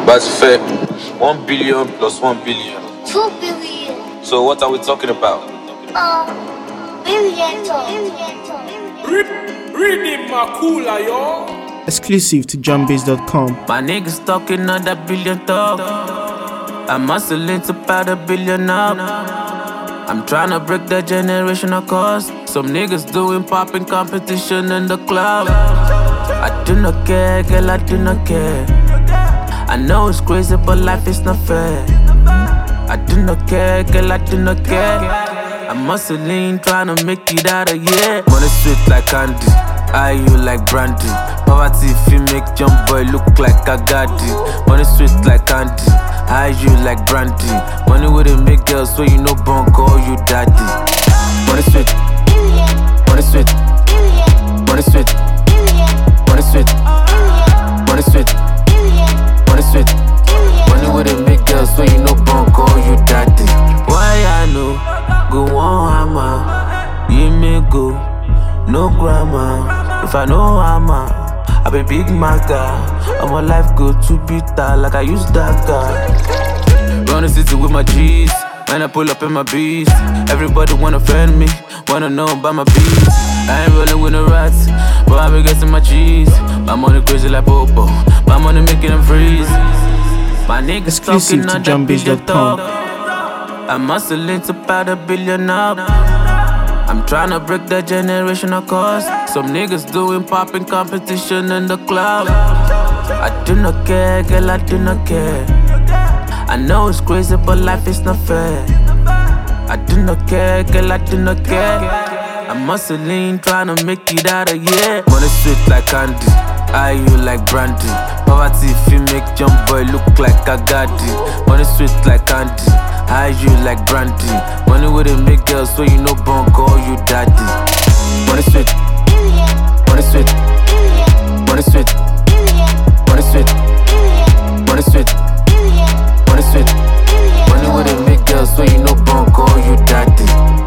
But it's fair. 1 billion plus 1 billion. 2 billion. So what are we talking about? Billion. Reading Makula, yo. Exclusive to JohnBase.com. My niggas talking on that billion talk. I'm hustling to buy the billion up. I'm tryna break that generational cost. Some niggas doing popping competition in the club. I do not care, girl, I do not care. I know it's crazy, but life is not fair. I do not care, girl, I do not care. I'm hustling, tryna make it out of here. Money sweet like candy, eye you like brandy. Poverty if you make young boy look like I got it. Money sweet like candy, eye you like brandy. Money with it make girls so you know born call you daddy. Money sweet, money sweet, money sweet, money sweet, money sweet, money sweet. Money with it make girls so you know born call you daddy. Why I know go on hammer, you may go no grammar. If I know hammer, I be big maga. And my life go too bitter like I use that guy. Run the city with my G's, when I pull up in my beast. Everybody wanna friend me, wanna know about my beats. I ain't rolling with no rats, but I be getting my cheese. My money crazy like Popo, my money making them freeze. My niggas Exclusive talking to on that billion JohnBase.com. talk. I'm hustling to buy the billion up. I'm tryna break that generational cost. Some niggas doing popping competition in the club. I do not care, girl, I do not care. I know it's crazy, but life is not fair. I do not care, girl, I do not care. I'm hustling, tryna make it out of here. Money sweet like candy, eye you like brandy. Poverty if you make young boy look like I got it. Money sweet like candy, eye you like brandy. Money with it make girls so you know born call you daddy. Money sweet, money sweet, money sweet, money sweet, money sweet, money sweet. Money with it make girls so you know born call you daddy.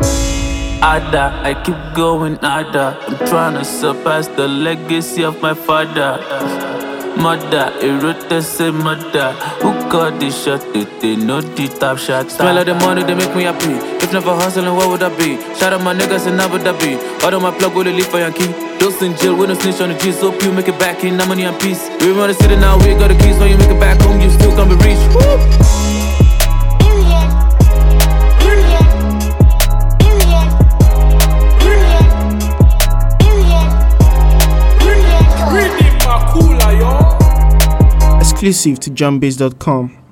Ada, I keep going Ada. I'm tryna surpass the legacy of my father. Mother, erote say mother. Who got this shot? They know the top shot. Smell of the money, they make me happy. If never hustling, what would I be? Shout out my niggas in Abu Dhabi. All of my plug will leave for Yankee. Those in jail with no snitch on the G. So you make it back in, money and peace. We run the city now, we got the keys. When you make it back home, you still can't be reached. Woo! Exclusive to JohnBase.com.